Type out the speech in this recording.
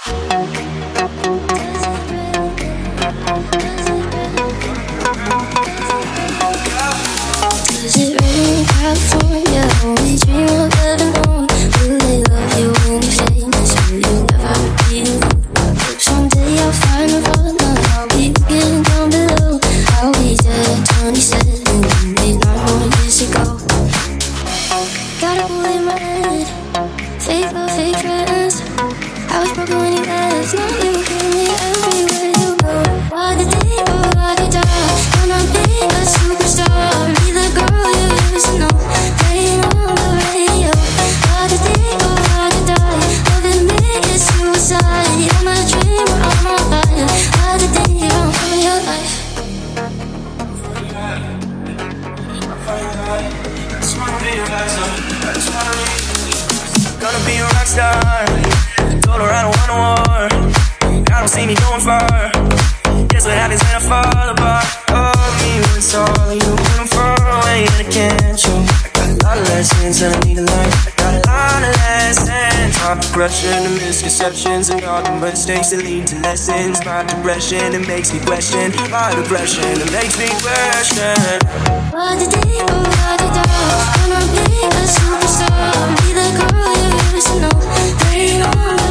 Does it rain in California? We dream of heaven on. Will they love you when you're famous? Will you never be alone? Hope someday I'll find a partner. I'll be looking down below. I'll be dead 27 and made 9 more years ago. Got a bullet in my head. Fake love, fake friends. I was broken when you left. Now you hear me everywhere you go. Why did they go? Why did I? Wanna be a superstar? Be the girl you used to know. Playing on the radio. Why did they go? Why did I? Loving me is suicide. I'm a dreamer, I'm on fire. Why did they run from your life? Gonna be a rock star. Told her I don't want no war. I don't see me going far. Guess what happens when I fall apart? Oh, me when it's all you. When I'm far away and I can't show. I got a lot of lessons and I need to learn. I got a lot of lessons. My progression and misconceptions and all the mistakes that lead to lessons. My depression, it makes me question. My depression, it makes me question. Why did they go? Why did I? Wanna be a superstar? Be the girl you used to know. Playing on the